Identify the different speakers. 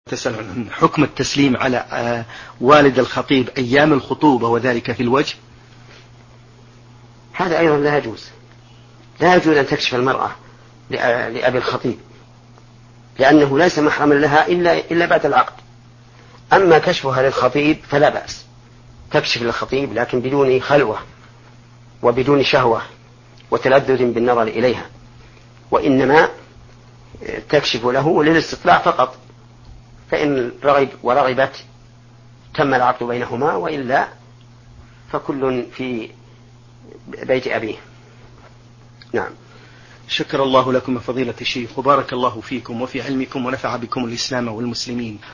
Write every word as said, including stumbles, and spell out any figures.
Speaker 1: تسأل عن حكم التسليم على والد الخطيب أيام الخطوبة وذلك في الوجه.
Speaker 2: هذا أيضا لا يجوز، لا يجوز أن تكشف المرأة لأبي الخطيب، لأنه ليس محرما لها إلا, إلا بعد العقد. أما كشفها للخطيب فلا بأس، تكشف للخطيب لكن بدون خلوة وبدون شهوة وتلذذ بالنظر إليها، وإنما تكشف له للاستطلاع فقط، فإن رغب ورغبت تم العقد بينهما، وإلا فكل في بيت أبيه. نعم.
Speaker 1: شكر الله لكم فضيلة الشيخ وبارك الله فيكم وفي علمكم ونفع بكم الإسلام والمسلمين.